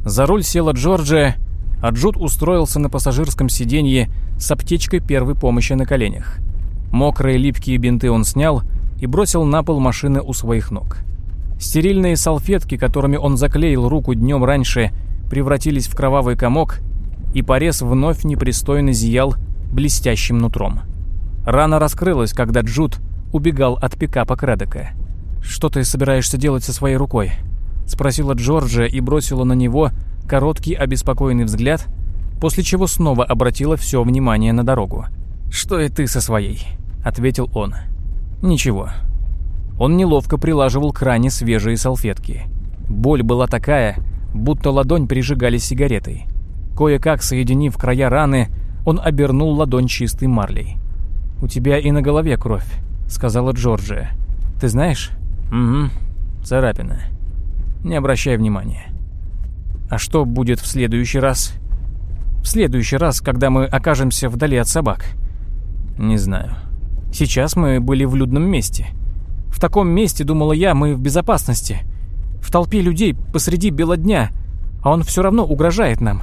За руль села Джорджия, а Джуд устроился на пассажирском сиденье с аптечкой первой помощи на коленях. Мокрые липкие бинты он снял и бросил на пол машины у своих ног. Стерильные салфетки, которыми он заклеил руку днем раньше, превратились в кровавый комок, и порез вновь непристойно зиял блестящим нутром. Рана раскрылась, когда Джуд убегал от пикапа Крэддока. «Что ты собираешься делать со своей рукой?» — спросила Джорджия и бросила на него короткий обеспокоенный взгляд, после чего снова обратила все внимание на дорогу. «Что и ты со своей?» — ответил он. «Ничего». Он неловко прилаживал к ране свежие салфетки. Боль была такая, будто ладонь прижигали сигаретой. Кое-как соединив края раны, он обернул ладонь чистой марлей. «У тебя и на голове кровь», — сказала Джорджия. «Ты знаешь?» «Угу, царапина. Не обращай внимания». «А что будет в следующий раз?» «В следующий раз, когда мы окажемся вдали от собак». «Не знаю. Сейчас мы были в людном месте. В таком месте, думала я, мы в безопасности. В толпе людей посреди бела дня, а он все равно угрожает нам.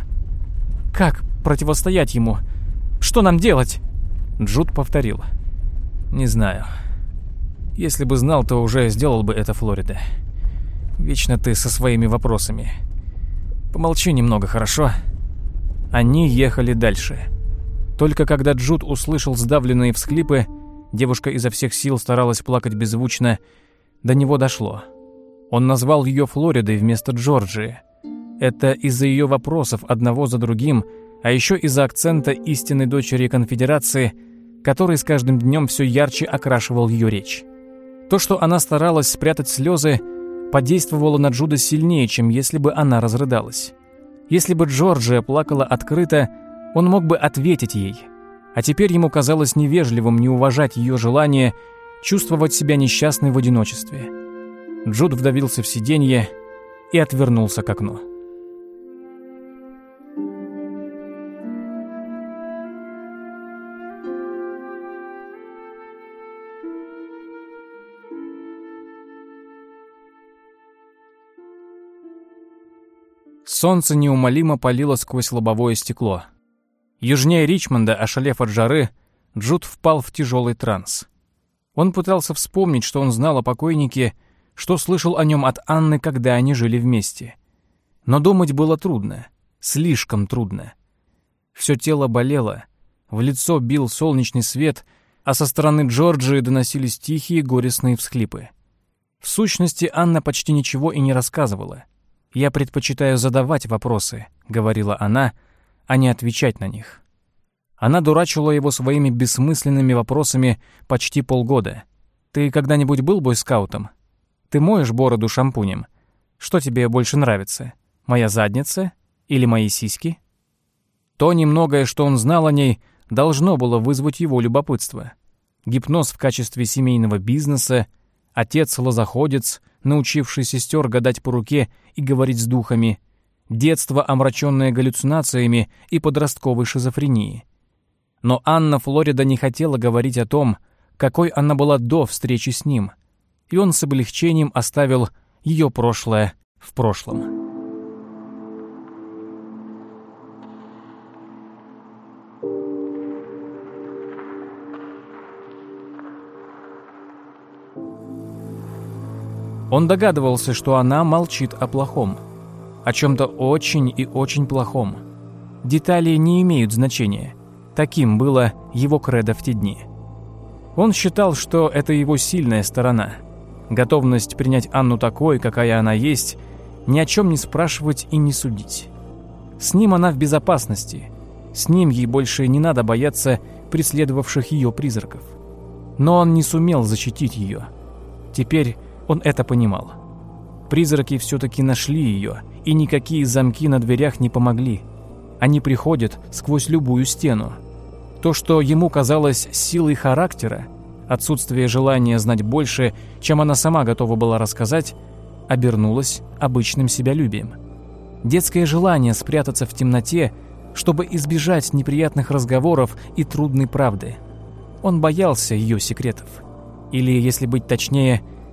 Как противостоять ему? Что нам делать?» Джуд повторил. «Не знаю. Если бы знал, то уже сделал бы это, Флорида. Вечно ты со своими вопросами. Помолчи немного, хорошо?» Они ехали дальше. Только когда Джуд услышал сдавленные всхлипы, девушка изо всех сил старалась плакать беззвучно, до него дошло. Он назвал ее Флоридой вместо Джорджии. Это из-за ее вопросов одного за другим, а еще из-за акцента истинной дочери конфедерации, который с каждым днем все ярче окрашивал ее речь. То, что она старалась спрятать слезы, подействовало на Джуда сильнее, чем если бы она разрыдалась. Если бы Джорджия плакала открыто, он мог бы ответить ей. А теперь ему казалось невежливым не уважать ее желание чувствовать себя несчастной в одиночестве. Джуд вдавился в сиденье и отвернулся к окну. Солнце неумолимо палило сквозь лобовое стекло. Южнее Ричмонда, ошалев от жары, Джуд впал в тяжелый транс. Он пытался вспомнить, что он знал о покойнике, что слышал о нем от Анны, когда они жили вместе. Но думать было трудно, слишком трудно. Все тело болело, в лицо бил солнечный свет, а со стороны Джорджии доносились тихие горестные всхлипы. В сущности, Анна почти ничего и не рассказывала. «Я предпочитаю задавать вопросы», — говорила она, — «а не отвечать на них». Она дурачила его своими бессмысленными вопросами почти полгода. «Ты когда-нибудь был бойскаутом? Ты моешь бороду шампунем? Что тебе больше нравится, моя задница или мои сиськи?» То немногое, что он знал о ней, должно было вызвать его любопытство. Гипноз в качестве семейного бизнеса, отец-лозоходец, научивший сестер гадать по руке и говорить с духами, детство, омраченное галлюцинациями и подростковой шизофренией. Но Анна Флорида не хотела говорить о том, какой она была до встречи с ним, и он с облегчением оставил ее прошлое в прошлом. Он догадывался, что она молчит о плохом, о чем-то очень и очень плохом. Детали не имеют значения. Таким было его кредо в те дни. Он считал, что это его сильная сторона. Готовность принять Анну такой, какая она есть, ни о чем не спрашивать и не судить. С ним она в безопасности. С ним ей больше не надо бояться преследовавших ее призраков. Но он не сумел защитить ее. Теперь он это понимал. Призраки все-таки нашли ее, и никакие замки на дверях не помогли. Они приходят сквозь любую стену. То, что ему казалось силой характера, отсутствие желания знать больше, чем она сама готова была рассказать, обернулось обычным себялюбием. Детское желание спрятаться в темноте, чтобы избежать неприятных разговоров и трудной правды. Он боялся ее секретов. Или, если быть точнее,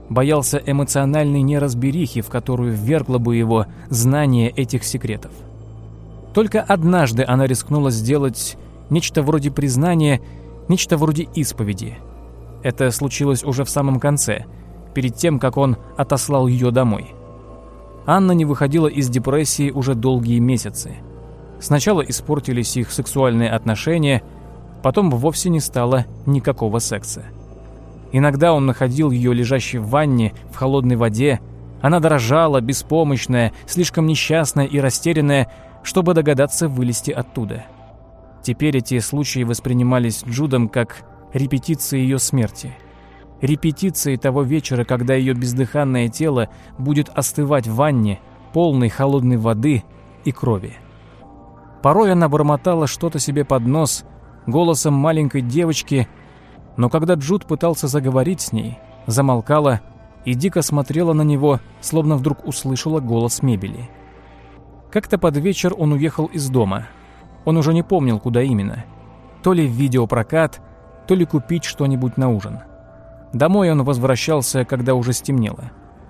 боялся эмоциональной неразберихи, в которую ввергло бы его знание этих секретов. Только однажды она рискнула сделать нечто вроде признания, нечто вроде исповеди. Это случилось уже в самом конце, перед тем, как он отослал ее домой. Анна не выходила из депрессии уже долгие месяцы. Сначала испортились их сексуальные отношения, потом вовсе не стало никакого секса. Иногда он находил ее лежащей в ванне, в холодной воде. Она дрожала, беспомощная, слишком несчастная и растерянная, чтобы догадаться вылезти оттуда. Теперь эти случаи воспринимались Джудом как репетиции ее смерти. Репетиции того вечера, когда ее бездыханное тело будет остывать в ванне, полной холодной воды и крови. Порой она бормотала что-то себе под нос, голосом маленькой девочки, но когда Джуд пытался заговорить с ней, замолкала и дико смотрела на него, словно вдруг услышала голос мебели. Как-то под вечер он уехал из дома. Он уже не помнил, куда именно. То ли в видеопрокат, то ли купить что-нибудь на ужин. Домой он возвращался, когда уже стемнело.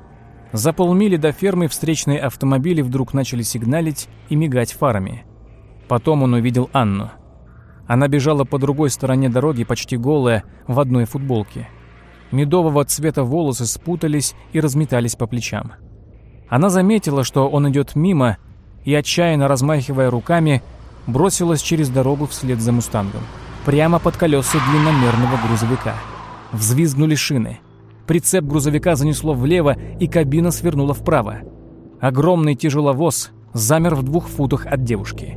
За полмили до фермы встречные автомобили вдруг начали сигналить и мигать фарами. Потом он увидел Анну. Она бежала по другой стороне дороги, почти голая, в одной футболке. Медового цвета волосы спутались и разметались по плечам. Она заметила, что он идет мимо, и, отчаянно размахивая руками, бросилась через дорогу вслед за «Мустангом», прямо под колеса длинномерного грузовика. Взвизгнули шины. Прицеп грузовика занесло влево, и кабина свернула вправо. Огромный тяжеловоз замер в 2 футах от девушки.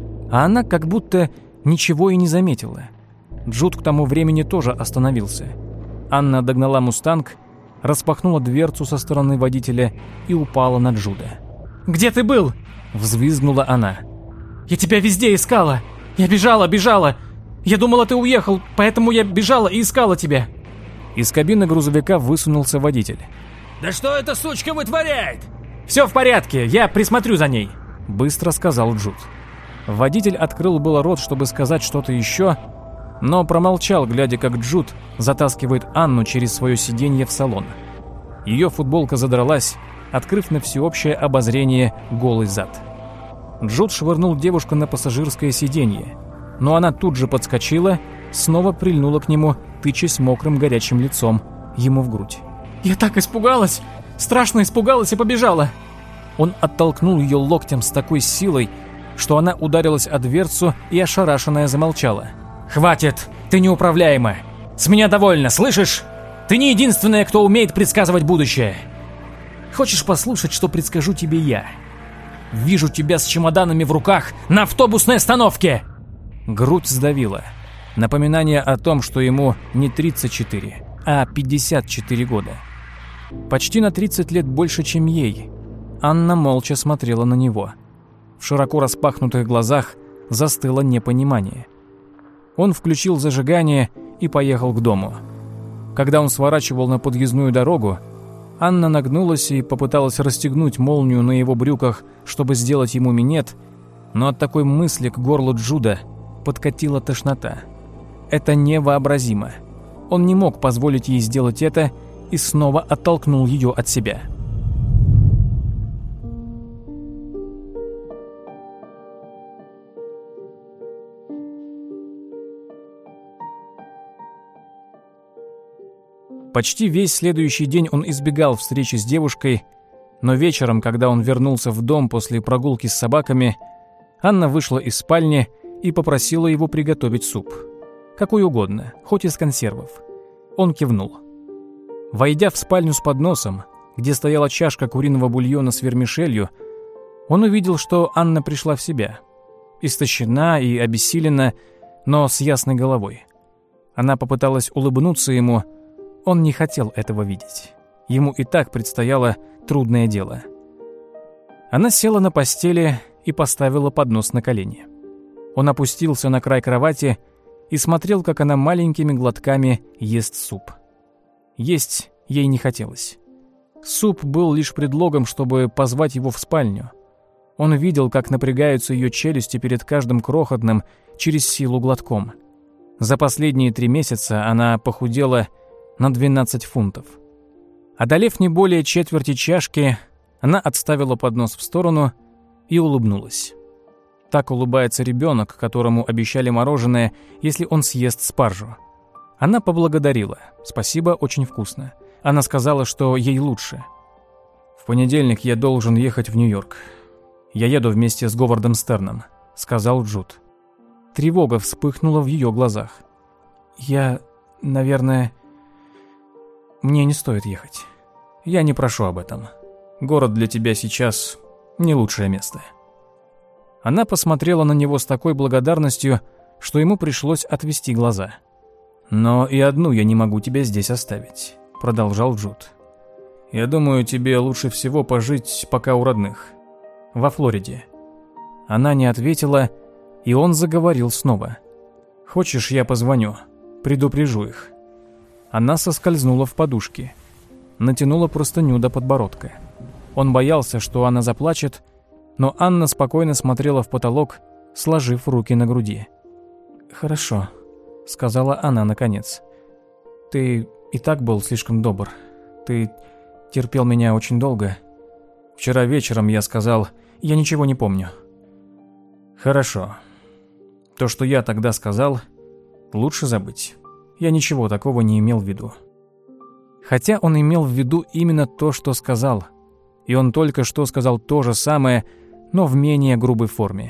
А она как будто ничего и не заметила. Джуд к тому времени тоже остановился. Анна догнала «Мустанг», распахнула дверцу со стороны водителя и упала на Джуда. «Где ты был?» — взвизгнула она. «Я тебя везде искала! Я бежала! Я думала, ты уехал, поэтому я бежала и искала тебя!» Из кабины грузовика высунулся водитель. «Да что эта сучка вытворяет?» «Все в порядке, я присмотрю за ней», — быстро сказал Джуд. Водитель открыл было рот, чтобы сказать что-то еще, но промолчал, глядя, как Джуд затаскивает Анну через свое сиденье в салон. Ее футболка задралась, открыв на всеобщее обозрение голый зад. Джуд швырнул девушку на пассажирское сиденье, но она тут же подскочила, снова прильнула к нему, тычась мокрым горячим лицом ему в грудь. «Я так испугалась! Страшно испугалась и побежала!» Он оттолкнул ее локтем с такой силой, что она ударилась о дверцу и ошарашенная замолчала. «Хватит! Ты неуправляема! С меня довольно, слышишь? Ты не единственная, кто умеет предсказывать будущее! Хочешь послушать, что предскажу тебе я? Вижу тебя с чемоданами в руках на автобусной остановке!» Грудь сдавила. Напоминание о том, что ему не 34, а 54 года. Почти на 30 лет больше, чем ей. Анна молча смотрела на него. В широко распахнутых глазах застыло непонимание. Он включил зажигание и поехал к дому. Когда он сворачивал на подъездную дорогу, Анна нагнулась и попыталась расстегнуть молнию на его брюках, чтобы сделать ему минет, но от такой мысли к горлу Джуда подкатила тошнота. Это невообразимо. Он не мог позволить ей сделать это и снова оттолкнул ее от себя. Почти весь следующий день он избегал встречи с девушкой, но вечером, когда он вернулся в дом после прогулки с собаками, Анна вышла из спальни и попросила его приготовить суп. Какой угодно, хоть из консервов. Он кивнул. Войдя в спальню с подносом, где стояла чашка куриного бульона с вермишелью, он увидел, что Анна пришла в себя. Истощена и обессилена, но с ясной головой. Она попыталась улыбнуться ему. Он не хотел этого видеть. Ему и так предстояло трудное дело. Она села на постели и поставила поднос на колени. Он опустился на край кровати и смотрел, как она маленькими глотками ест суп. Есть ей не хотелось. Суп был лишь предлогом, чтобы позвать его в спальню. Он видел, как напрягаются ее челюсти перед каждым крохотным, через силу глотком. За последние 3 месяца она похудела на 12 фунтов. Одолев не более четверти чашки, она отставила поднос в сторону и улыбнулась. Так улыбается ребенок, которому обещали мороженое, если он съест спаржу. Она поблагодарила. Спасибо, очень вкусно. Она сказала, что ей лучше. «В понедельник я должен ехать в Нью-Йорк. Я еду вместе с Говардом Стерном», — сказал Джуд. Тревога вспыхнула в ее глазах. Наверное, мне не стоит ехать. Я не прошу об этом. Город для тебя сейчас не лучшее место». Она посмотрела на него с такой благодарностью, что ему пришлось отвести глаза. «Но и одну я не могу тебя здесь оставить», — продолжал Джуд. «Я думаю, тебе лучше всего пожить пока у родных. Во Флориде». Она не ответила, и он заговорил снова. «Хочешь, я позвоню? Предупрежу их». Она соскользнула в подушки, натянула простыню до подбородка. Он боялся, что она заплачет, но Анна спокойно смотрела в потолок, сложив руки на груди. «Хорошо», — сказала она наконец. «Ты и так был слишком добр. Ты терпел меня очень долго. Вчера вечером я сказал, я ничего не помню». «Хорошо. То, что я тогда сказал, лучше забыть. Я ничего такого не имел в виду». Хотя он имел в виду именно то, что сказал. И он только что сказал то же самое, но в менее грубой форме.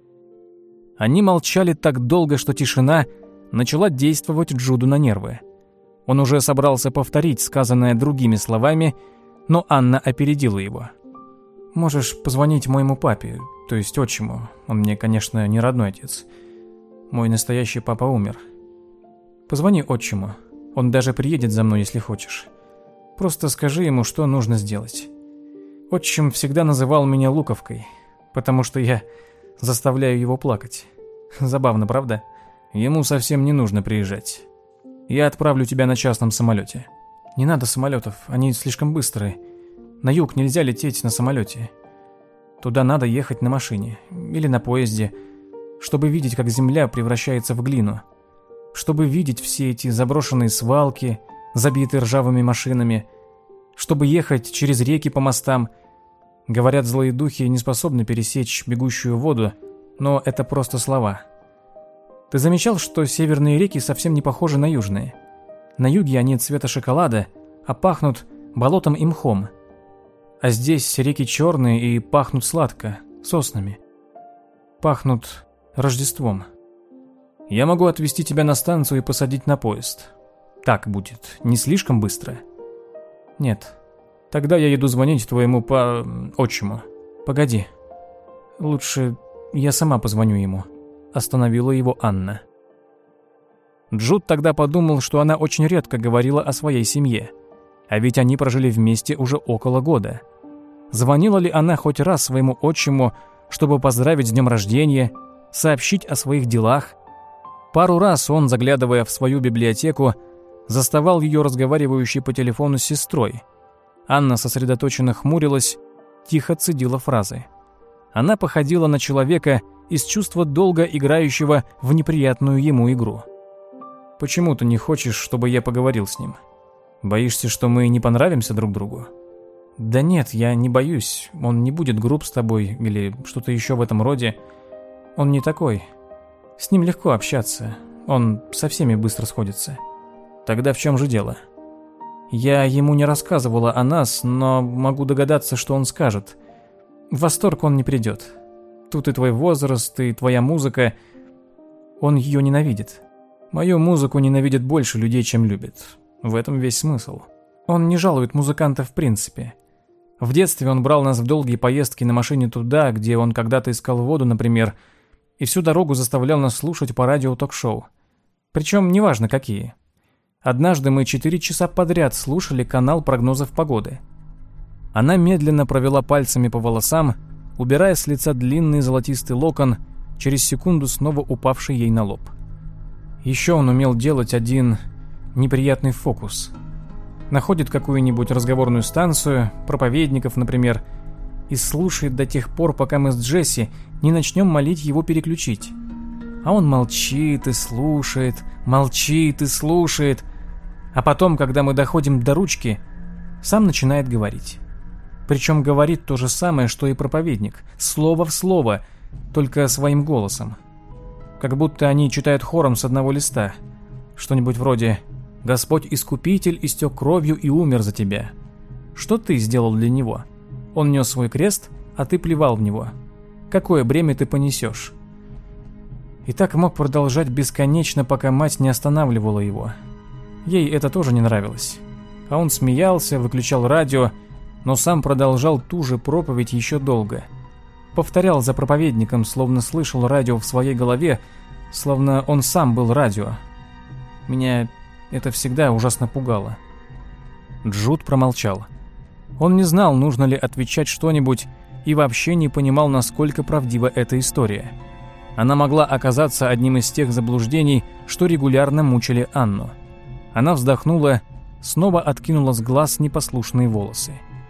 Они молчали так долго, что тишина начала действовать Джуду на нервы. Он уже собрался повторить сказанное другими словами, но Анна опередила его. «Можешь позвонить моему папе, то есть отчиму. Он мне, конечно, не родной отец. Мой настоящий папа умер. Позвони отчиму. Он даже приедет за мной, если хочешь. Просто скажи ему, что нужно сделать. Отчим всегда называл меня луковкой, потому что я заставляю его плакать. Забавно, правда? Ему совсем не нужно приезжать. Я отправлю тебя на частном самолете». «Не надо самолетов, они слишком быстрые. На юг нельзя лететь на самолете. Туда надо ехать на машине или на поезде, чтобы видеть, как земля превращается в глину. Чтобы видеть все эти заброшенные свалки, забитые ржавыми машинами. Чтобы ехать через реки по мостам. Говорят, злые духи не способны пересечь бегущую воду, но это просто слова. Ты замечал, что северные реки совсем не похожи на южные? На юге они цвета шоколада, а пахнут болотом и мхом. А здесь реки черные и пахнут сладко, соснами. Пахнут Рождеством. Я могу отвезти тебя на станцию и посадить на поезд. Так будет не слишком быстро?» «Нет. Тогда я еду звонить твоему отчиму». «Погоди. Лучше я сама позвоню ему», — остановила его Анна. Джуд тогда подумал, что она очень редко говорила о своей семье. А ведь они прожили вместе уже около года. Звонила ли она хоть раз своему отчиму, чтобы поздравить с днем рождения, сообщить о своих делах? Пару раз он, заглядывая в свою библиотеку, заставал ее разговаривающей по телефону с сестрой. Анна сосредоточенно хмурилась, тихо цедила фразы. Она походила на человека из чувства долга играющего в неприятную ему игру. «Почему ты не хочешь, чтобы я поговорил с ним? Боишься, что мы не понравимся друг другу?» «Да нет, я не боюсь. Он не будет груб с тобой или что-то еще в этом роде. Он не такой. С ним легко общаться. Он со всеми быстро сходится». «Тогда в чем же дело?» «Я ему не рассказывала о нас, но могу догадаться, что он скажет. В восторг он не придет. Тут и твой возраст, и твоя музыка. Он ее ненавидит. Мою музыку ненавидит больше людей, чем любит. В этом весь смысл. Он не жалует музыкантов в принципе. В детстве он брал нас в долгие поездки на машине туда, где он когда-то искал воду, например, и всю дорогу заставлял нас слушать по радио ток-шоу. Причем неважно какие. Однажды мы 4 часа подряд слушали канал прогнозов погоды. Она медленно провела пальцами по волосам, убирая с лица длинный золотистый локон, через секунду снова упавший ей на лоб. Еще он умел делать один неприятный фокус. Находит какую-нибудь разговорную станцию, проповедников, например, и слушает до тех пор, пока мы с Джесси не начнем молить его переключить. А он молчит и слушает, молчит и слушает. А потом, когда мы доходим до ручки, Сам начинает говорить. Причем говорит то же самое, что и проповедник, слово в слово, только своим голосом. Как будто они читают хором с одного листа. Что-нибудь вроде «Господь Искупитель истек кровью и умер за тебя». Что ты сделал для него? Он нес свой крест, а ты плевал в него. Какое бремя ты понесешь? И так мог продолжать бесконечно, пока мать не останавливала его. Ей это тоже не нравилось. А он смеялся, выключал радио, но сам продолжал ту же проповедь еще долго. Повторял за проповедником, словно слышал радио в своей голове, словно он сам был радио. Меня это всегда ужасно пугало. Джуд промолчал. Он не знал, нужно ли отвечать что-нибудь, и вообще не понимал, насколько правдива эта история. Она могла оказаться одним из тех заблуждений, что регулярно мучили Анну. Она вздохнула, снова откинула с глаз непослушные волосы.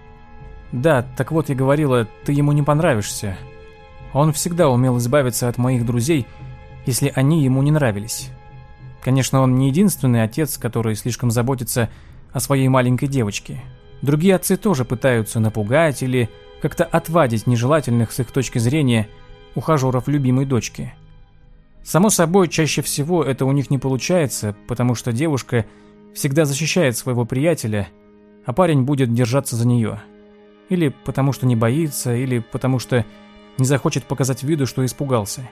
«Да, так вот я говорила, ты ему не понравишься. Он всегда умел избавиться от моих друзей, если они ему не нравились. Конечно, он не единственный отец, который слишком заботится о своей маленькой девочке. Другие отцы тоже пытаются напугать или как-то отвадить нежелательных с их точки зрения ухажеров любимой дочки. Само собой, чаще всего это у них не получается, потому что девушка всегда защищает своего приятеля, а парень будет держаться за нее. Или потому что не боится, или потому что не захочет показать виду, что испугался.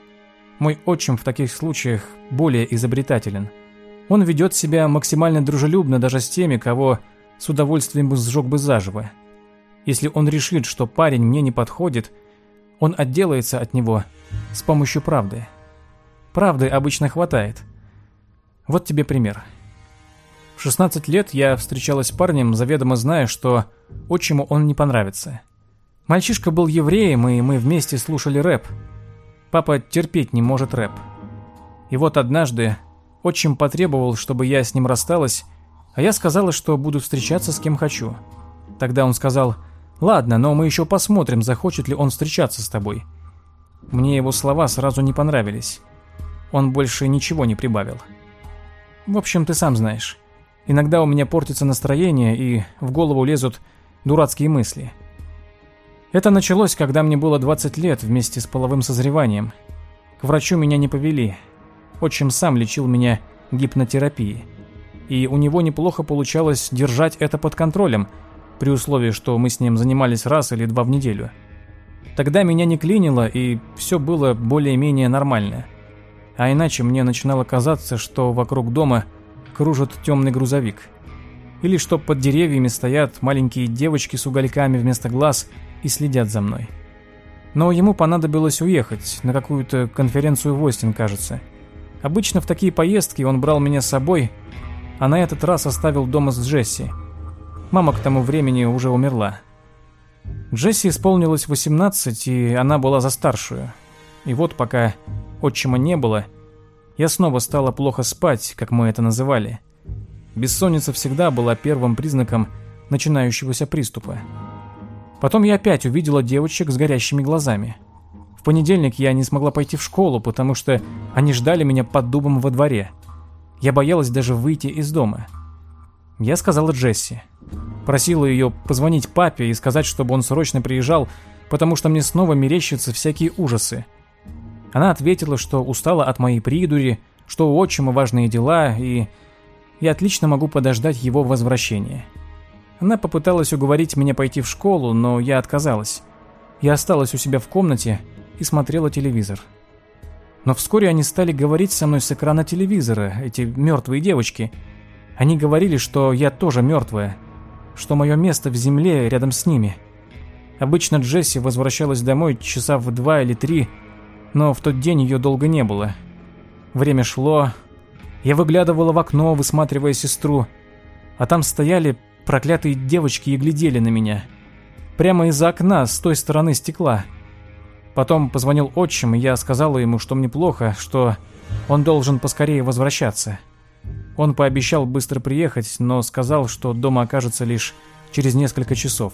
Мой отчим в таких случаях более изобретателен. Он ведет себя максимально дружелюбно даже с теми, кого с удовольствием бы сжег бы заживо. Если он решит, что парень мне не подходит, он отделается от него с помощью правды. Правды обычно хватает. Вот тебе пример. В 16 лет я встречалась с парнем, заведомо зная, что отчиму он не понравится. Мальчишка был евреем, и мы вместе слушали рэп. Папа терпеть не может рэп. И вот однажды отчим потребовал, чтобы я с ним рассталась, а я сказала, что буду встречаться с кем хочу. Тогда он сказал: «Ладно, но мы еще посмотрим, захочет ли он встречаться с тобой». Мне его слова сразу не понравились. Он больше ничего не прибавил. В общем, ты сам знаешь. Иногда у меня портится настроение, и в голову лезут дурацкие мысли. Это началось, когда мне было 20 лет, вместе с половым созреванием. К врачу меня не повели. Отчим сам лечил меня гипнотерапией. И у него неплохо получалось держать это под контролем, при условии, что мы с ним занимались раз или два в неделю. Тогда меня не клинило, и все было более-менее нормально. А иначе мне начинало казаться, что вокруг дома кружит темный грузовик. Или что под деревьями стоят маленькие девочки с угольками вместо глаз и следят за мной. Но ему понадобилось уехать на какую-то конференцию в Остин, кажется. Обычно в такие поездки он брал меня с собой, а на этот раз оставил дома с Джесси. Мама к тому времени уже умерла. Джесси исполнилось 18, и она была за старшую. И вот пока отчима не было, я снова стала плохо спать, как мы это называли. Бессонница всегда была первым признаком начинающегося приступа. Потом я опять увидела девочек с горящими глазами. В понедельник я не смогла пойти в школу, потому что они ждали меня под дубом во дворе. Я боялась даже выйти из дома. Я сказала Джесси. Просила ее позвонить папе и сказать, чтобы он срочно приезжал, потому что мне снова мерещатся всякие ужасы. Она ответила, что устала от моей придури, что у отчима важные дела, и я отлично могу подождать его возвращения. Она попыталась уговорить меня пойти в школу, но я отказалась. Я осталась у себя в комнате и смотрела телевизор. Но вскоре они стали говорить со мной с экрана телевизора, эти мертвые девочки. Они говорили, что я тоже мертвая, что мое место в земле рядом с ними. Обычно Джесси возвращалась домой часа в 2 или 3, но в тот день ее долго не было. Время шло. Я выглядывала в окно, высматривая сестру, а там стояли проклятые девочки и глядели на меня. Прямо из-за окна, с той стороны стекла. Потом позвонил отчим, и я сказала ему, что мне плохо, что он должен поскорее возвращаться. Он пообещал быстро приехать, но сказал, что дома окажется лишь через несколько часов.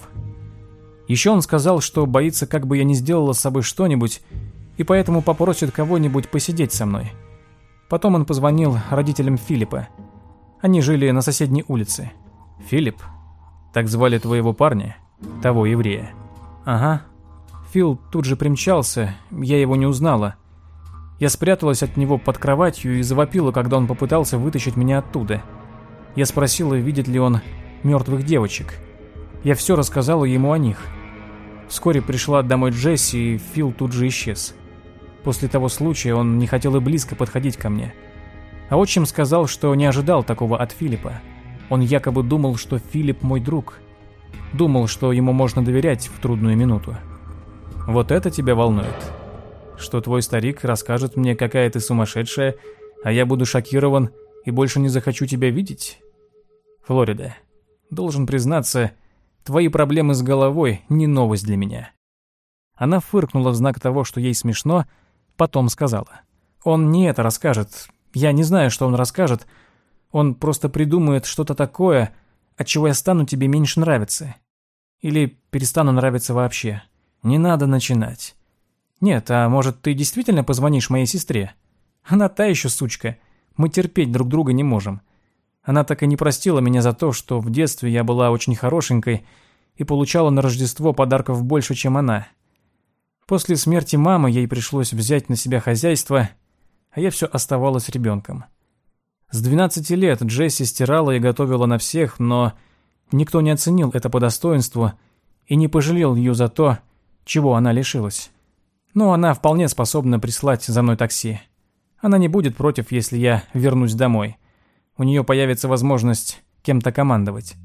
Еще он сказал, что боится, как бы я не сделала с собой что-нибудь, и поэтому попросит кого-нибудь посидеть со мной. Потом он позвонил родителям Филиппа. Они жили на соседней улице. Филипп? Так звали твоего парня? Того еврея? Ага. Фил тут же примчался, я его не узнала. Я спряталась от него под кроватью и завопила, когда он попытался вытащить меня оттуда. Я спросила, видит ли он мертвых девочек. Я все рассказала ему о них. Вскоре пришла домой Джесси, и Фил тут же исчез. После того случая он не хотел и близко подходить ко мне. А отчим сказал, что не ожидал такого от Филиппа. Он якобы думал, что Филипп мой друг. Думал, что ему можно доверять в трудную минуту. Вот это тебя волнует? Что твой старик расскажет мне, какая ты сумасшедшая, а я буду шокирован и больше не захочу тебя видеть? Флорида, должен признаться, твои проблемы с головой не новость для меня. Она фыркнула в знак того, что ей смешно, потом сказала. Он не это расскажет. Я не знаю, что он расскажет. Он просто придумает что-то такое, от чего я стану тебе меньше нравиться. Или перестану нравиться вообще. Не надо начинать. Нет, а может, ты действительно позвонишь моей сестре? Она та еще сучка. Мы терпеть друг друга не можем. Она так и не простила меня за то, что в детстве я была очень хорошенькой и получала на Рождество подарков больше, чем она. После смерти мамы ей пришлось взять на себя хозяйство, а я все оставалась ребенком. С 12 лет Джесси стирала и готовила на всех, но никто не оценил это по достоинству и не пожалел ее за то, чего она лишилась. Но она вполне способна прислать за мной такси. Она не будет против, если я вернусь домой. У нее появится возможность кем-то командовать.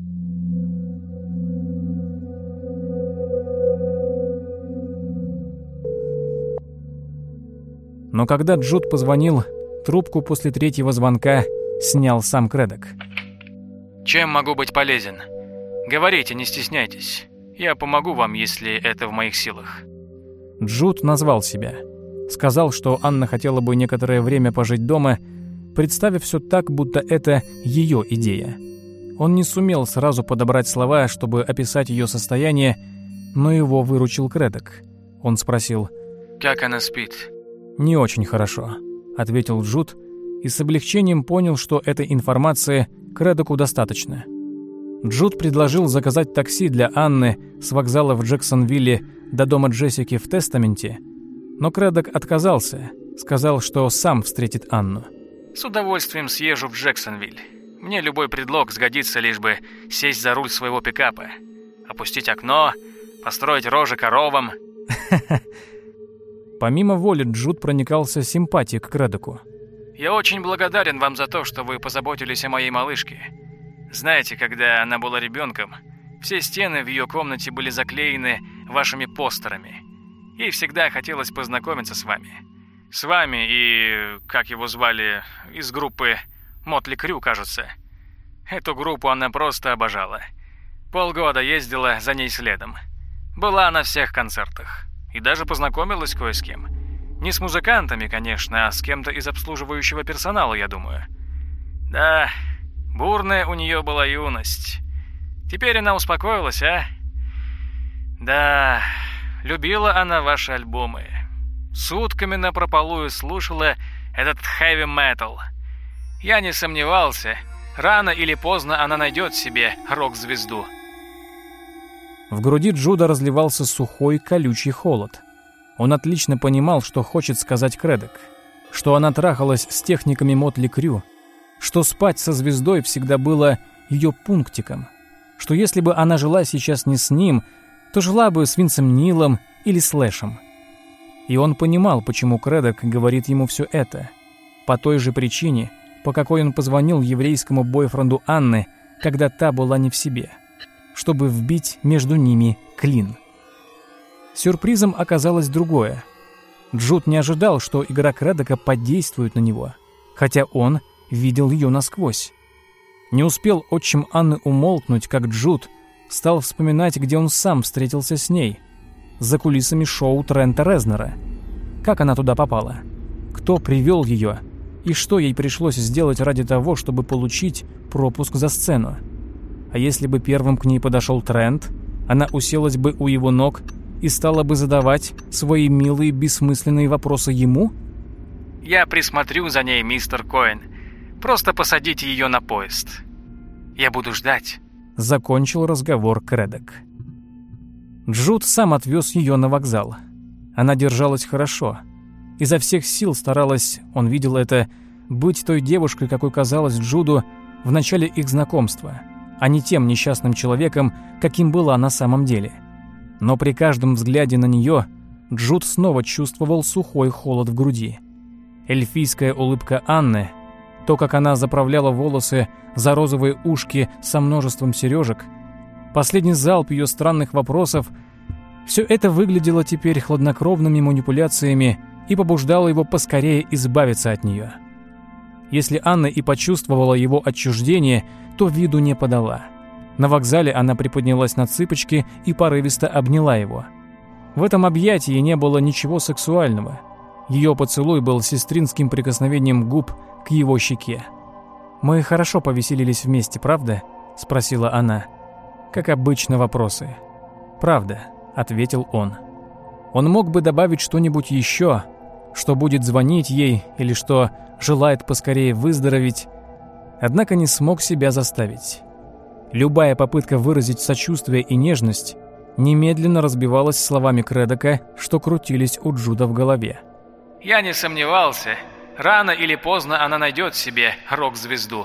Но когда Джуд позвонил, трубку после третьего звонка снял сам Крэддок. «Чем могу быть полезен? Говорите, не стесняйтесь. Я помогу вам, если это в моих силах». Джуд назвал себя. Сказал, что Анна хотела бы некоторое время пожить дома, представив все так, будто это ее идея. Он не сумел сразу подобрать слова, чтобы описать ее состояние, но его выручил Крэддок. Он спросил: «Как она спит?» «Не очень хорошо», — ответил Джуд, и с облегчением понял, что этой информации Крэддоку достаточно. Джуд предложил заказать такси для Анны с вокзала в Джексонвилле до дома Джессики в Тестаменте, но Крэддок отказался, сказал, что сам встретит Анну. «С удовольствием съезжу в Джексонвиль. Мне любой предлог сгодится, лишь бы сесть за руль своего пикапа, опустить окно, построить рожи коровам». Помимо воли Джуд проникался симпатией к Крэддоку. «Я очень благодарен вам за то, что вы позаботились о моей малышке. Знаете, когда она была ребенком, все стены в ее комнате были заклеены вашими постерами. Ей всегда хотелось познакомиться с вами. С вами и, как его звали, из группы Мотли Крю, кажется. Эту группу она просто обожала. Полгода ездила за ней следом. Была на всех концертах. И даже познакомилась кое с кем. Не с музыкантами, конечно, а с кем-то из обслуживающего персонала, я думаю. Да, бурная у нее была юность. Теперь она успокоилась, а? Да, любила она ваши альбомы. Сутками напропалую слушала этот хэви-метал. Я не сомневался, рано или поздно она найдет себе рок-звезду». В груди Джуда разливался сухой, колючий холод. Он отлично понимал, что хочет сказать Крэддок, что она трахалась с техниками Мотли Крю, что спать со звездой всегда было ее пунктиком, что если бы она жила сейчас не с ним, то жила бы с Винсом Нилом или Слэшем. И он понимал, почему Крэддок говорит ему все это. По той же причине, по какой он позвонил еврейскому бойфренду Анны, когда та была не в себе, чтобы вбить между ними клин. Сюрпризом оказалось другое. Джуд не ожидал, что игра Крэддока подействует на него, хотя он видел ее насквозь. Не успел отчим Анны умолкнуть, как Джуд стал вспоминать, где он сам встретился с ней, за кулисами шоу Трента Резнора. Как она туда попала? Кто привел ее? И что ей пришлось сделать ради того, чтобы получить пропуск за сцену? А если бы первым к ней подошел Трент, она уселась бы у его ног и стала бы задавать свои милые бессмысленные вопросы ему? «Я присмотрю за ней, мистер Коэн. Просто посадите ее на поезд. Я буду ждать. закончил разговор Крэддок. Джуд сам отвез ее на вокзал. Она держалась хорошо. Изо всех сил старалась, он видел это, быть той девушкой, какой казалась Джуду в начале их знакомства, а не тем несчастным человеком, каким была на самом деле. Но при каждом взгляде на нее Джуд снова чувствовал сухой холод в груди. Эльфийская улыбка Анны, то, как она заправляла волосы за розовые ушки со множеством сережек, последний залп ее странных вопросов — все это выглядело теперь хладнокровными манипуляциями и побуждало его поскорее избавиться от нее. Если Анна и почувствовала его отчуждение, то виду не подала. На вокзале она приподнялась на цыпочки и порывисто обняла его. В этом объятии не было ничего сексуального. Ее поцелуй был сестринским прикосновением губ к его щеке. «Мы хорошо повеселились вместе, правда?» — спросила она. Как обычно, вопросы. «Правда», — ответил он. Он мог бы добавить что-нибудь еще, что будет звонить ей или что желает поскорее выздороветь, однако не смог себя заставить. Любая попытка выразить сочувствие и нежность немедленно разбивалась словами Крэддока, что крутились у Джуда в голове. «Я не сомневался. Рано или поздно она найдет себе рок-звезду».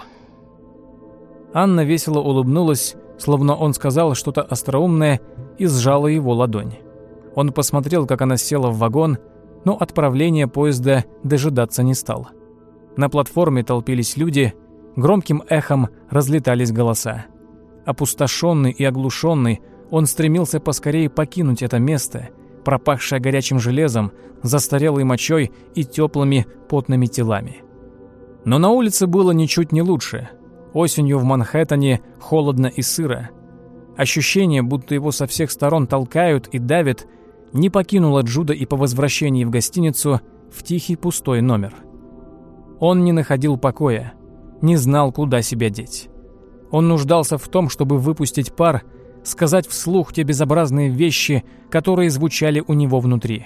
Анна весело улыбнулась, словно он сказал что-то остроумное, и сжала его ладонь. Он посмотрел, как она села в вагон, но отправления поезда дожидаться не стал. На платформе толпились люди, громким эхом разлетались голоса. Опустошенный и оглушенный, он стремился поскорее покинуть это место, пропахшее горячим железом, застарелой мочой и теплыми потными телами. Но на улице было ничуть не лучше. Осенью в Манхэттене холодно и сыро. Ощущение, будто его со всех сторон толкают и давят, не покинуло Джуда и по возвращении в гостиницу в тихий пустой номер. Он не находил покоя, не знал, куда себя деть. Он нуждался в том, чтобы выпустить пар, сказать вслух те безобразные вещи, которые звучали у него внутри.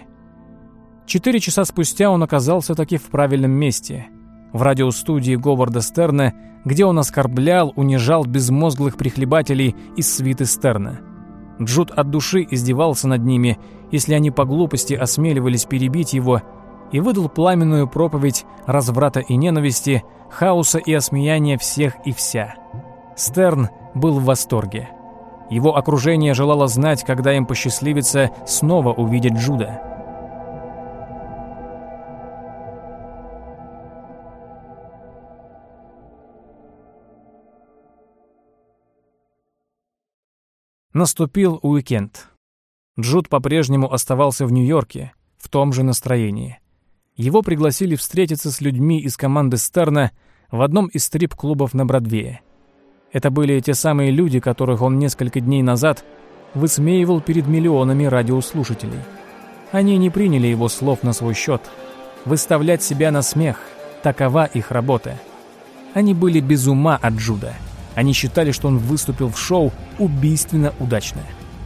4 часа спустя он оказался таки в правильном месте, в радиостудии Говарда Стерна, где он оскорблял, унижал безмозглых прихлебателей из свиты Стерна. Джуд от души издевался над ними, если они по глупости осмеливались перебить его, и выдал пламенную проповедь разврата и ненависти, хаоса и осмеяния всех и вся. Стерн был в восторге. Его окружение желало знать, когда им посчастливится снова увидеть Джуда. Наступил уикенд. Джуд по-прежнему оставался в Нью-Йорке, в том же настроении. Его пригласили встретиться с людьми из команды Стерна в одном из стрип-клубов на Бродвее. Это были те самые люди, которых он несколько дней назад высмеивал перед миллионами радиослушателей. Они не приняли его слов на свой счет. Выставлять себя на смех – такова их работа. Они были без ума от Джуда. Они считали, что он выступил в шоу убийственно удачно.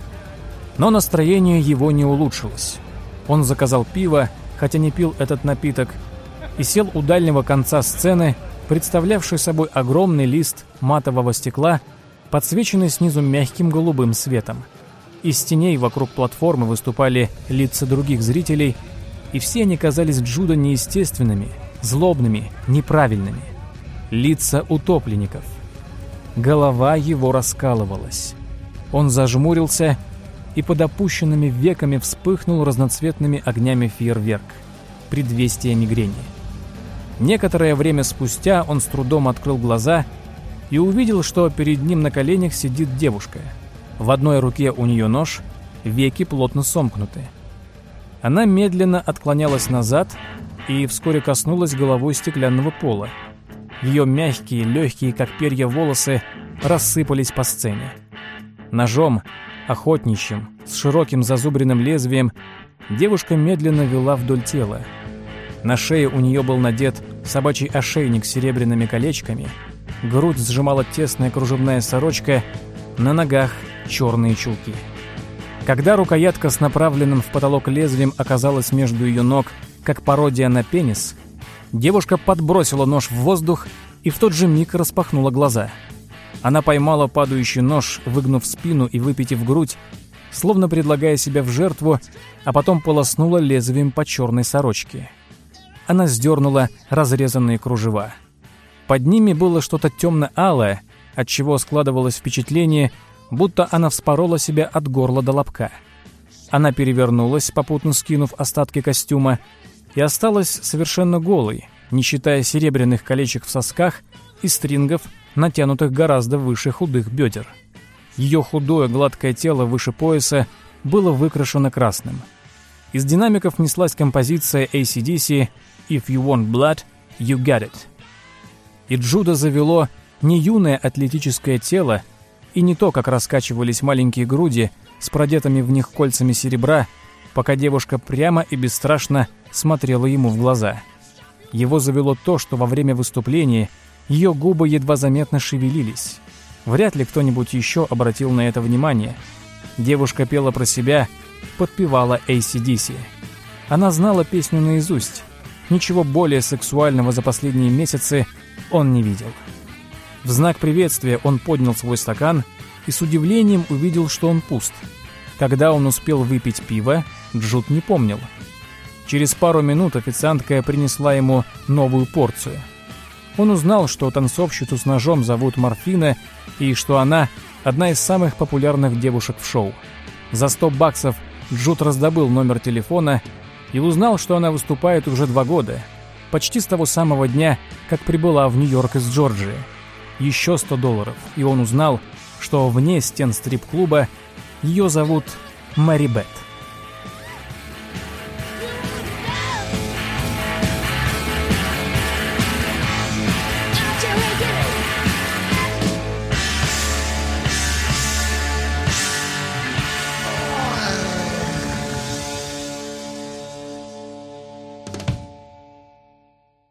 Но настроение его не улучшилось. Он заказал пиво, хотя не пил этот напиток, и сел у дальнего конца сцены, представлявший собой огромный лист матового стекла, подсвеченный снизу мягким голубым светом. Из теней вокруг платформы выступали лица других зрителей, и все они казались Джуда неестественными, злобными, неправильными. Лица утопленников. Голова его раскалывалась. Он зажмурился, и под опущенными веками вспыхнул разноцветными огнями фейерверк, предвестие мигрени. Некоторое время спустя он с трудом открыл глаза и увидел, что перед ним на коленях сидит девушка. В одной руке у нее нож, веки плотно сомкнуты. Она медленно отклонялась назад и вскоре коснулась головой стеклянного пола. Ее мягкие, легкие, как перья, волосы рассыпались по сцене. Ножом, охотничьим, с широким зазубренным лезвием, девушка медленно вела вдоль тела. На шее у нее был надет собачий ошейник с серебряными колечками, грудь сжимала тесная кружевная сорочка, на ногах черные чулки. Когда рукоятка с направленным в потолок лезвием оказалась между ее ног, как пародия на пенис, девушка подбросила нож в воздух и в тот же миг распахнула глаза. Она поймала падающий нож, выгнув спину и выпитив грудь, словно предлагая себя в жертву, а потом полоснула лезвием по черной сорочке. Она сдернула разрезанные кружева. Под ними было что-то темно-алое, отчего складывалось впечатление, будто она вспорола себя от горла до лобка. Она перевернулась, попутно скинув остатки костюма, и осталась совершенно голой, не считая серебряных колечек в сосках и стрингов, натянутых гораздо выше худых бедер. Ее худое гладкое тело выше пояса было выкрашено красным. Из динамиков неслась композиция AC/DC «If you want blood, you get it». И Джуда завело не юное атлетическое тело и не то, как раскачивались маленькие груди с продетыми в них кольцами серебра, пока девушка прямо и бесстрашно смотрела ему в глаза. Его завело то, что во время выступления ее губы едва заметно шевелились. Вряд ли кто-нибудь еще обратил на это внимание. Девушка пела про себя, подпевала AC/DC. Она знала песню наизусть. Ничего более сексуального за последние месяцы он не видел. В знак приветствия он поднял свой стакан и с удивлением увидел, что он пуст. Когда он успел выпить пиво, Джуд не помнил. Через пару минут официантка принесла ему новую порцию. Он узнал, что танцовщицу с ножом зовут Морфина и что она одна из самых популярных девушек в шоу. За $100 Джуд раздобыл номер телефона и узнал, что она выступает уже 2 года, почти с того самого дня, как прибыла в Нью-Йорк из Джорджии. Еще $100, и он узнал, что вне стен стрип-клуба ее зовут Мэри Бет.